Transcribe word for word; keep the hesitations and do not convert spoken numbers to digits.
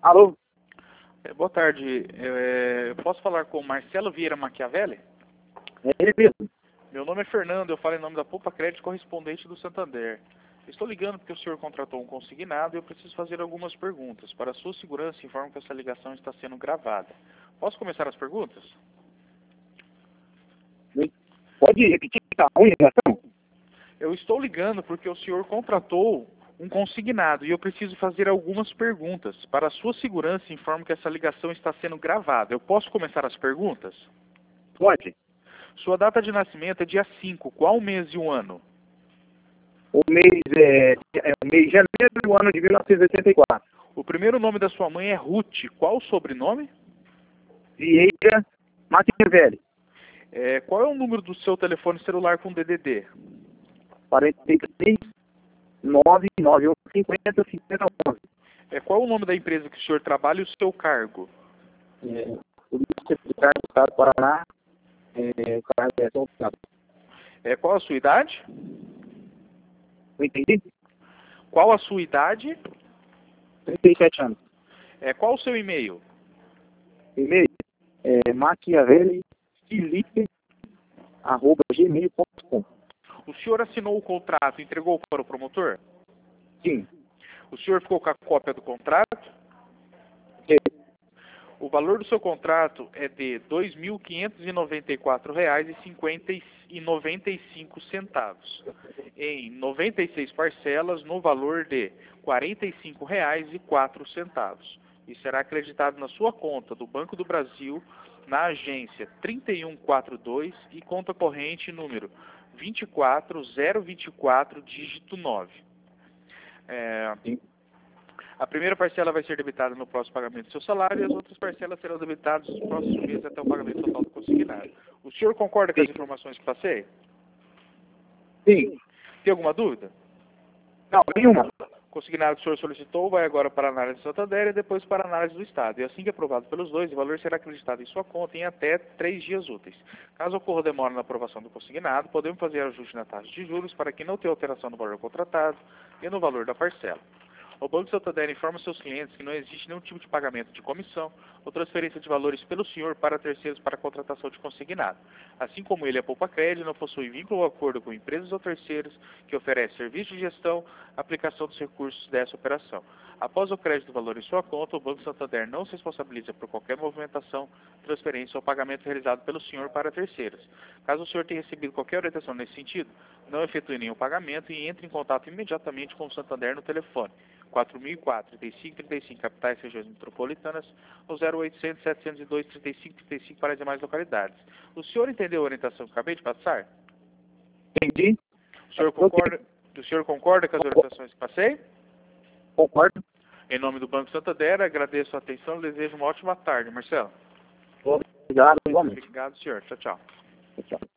Alô? É, boa tarde. É, eu posso falar com o Marcelo Vieira Machiavelli? É ele mesmo. Meu nome é Fernando, eu falo em nome da Poupa Crédito Correspondente do Santander. Estou ligando porque o senhor contratou um consignado e eu preciso fazer algumas perguntas. Para a sua segurança, informo que essa ligação está sendo gravada. Posso começar as perguntas? Pode repetir que tá ruim a ligação? Eu estou ligando porque o senhor contratou um consignado e eu preciso fazer algumas perguntas. Para a sua segurança, informo que essa ligação está sendo gravada. Eu posso começar as perguntas? Pode. Sua data de nascimento é dia cinco. Qual mês e o ano? O mês é, é o mês de janeiro do ano de mil novecentos e oitenta e quatro. O primeiro nome da sua mãe é Ruth. Qual o sobrenome? Vieira Machiavelli. É, qual é o número do seu telefone celular com D D D? quarenta e três, nove nove um cinquenta, cinquenta onze. É, qual é o nome da empresa que o senhor trabalha e o seu cargo? É, o Secretário do Estado do Paraná, é, o cargo é São Paulo. É, qual a sua idade? Não entendi? Qual a sua idade? trinta e sete anos. É, qual o seu e-mail? E-mail é machiavelli felipe arroba gmail ponto com. O senhor assinou o contrato e entregou para o promotor? Sim. O senhor ficou com a cópia do contrato? Sim. O valor do seu contrato é de dois mil quinhentos e noventa e quatro reais e noventa e cinco centavos, em noventa e seis parcelas no valor de quarenta e cinco reais e quatro centavos. E será acreditado na sua conta do Banco do Brasil, na agência trinta e um quarenta e dois e conta corrente número vinte e quatro zero vinte e quatro, dígito nove. É... Sim. A primeira parcela vai ser debitada no próximo pagamento do seu salário e as outras parcelas serão debitadas nos próximos meses até o pagamento total do consignado. O senhor concorda com as informações que passei? Sim. Tem alguma dúvida? Não, nenhuma. O consignado que o senhor solicitou vai agora para a análise do Santander e depois para a análise do Estado. E assim que aprovado pelos dois, o valor será acreditado em sua conta em até três dias úteis. Caso ocorra demora na aprovação do consignado, podemos fazer ajuste na taxa de juros para que não tenha alteração no valor contratado e no valor da parcela. O Banco Santander informa seus clientes que não existe nenhum tipo de pagamento de comissão ou transferência de valores pelo senhor para terceiros para a contratação de consignado. Assim como ele, a Poupa Crédito, não possui vínculo ou acordo com empresas ou terceiros que oferecem serviço de gestão, aplicação dos recursos dessa operação. Após o crédito do valor em sua conta, o Banco Santander não se responsabiliza por qualquer movimentação, transferência ou pagamento realizado pelo senhor para terceiros. Caso o senhor tenha recebido qualquer orientação nesse sentido, não efetue nenhum pagamento e entre em contato imediatamente com o Santander no telefone quatro mil e quatro, trinta e cinco, trinta e cinco, capitais e regiões metropolitanas, ou zero oitocentos, setecentos e dois, trinta e cinco, trinta e cinco para as demais localidades. O senhor entendeu a orientação que acabei de passar? Entendi. O senhor concorda, o senhor concorda com as orientações que passei? Concordo. Em nome do Banco Santander, agradeço a atenção e desejo uma ótima tarde, Marcelo. Obrigado, igualmente. Obrigado, senhor. Tchau, tchau. Tchau.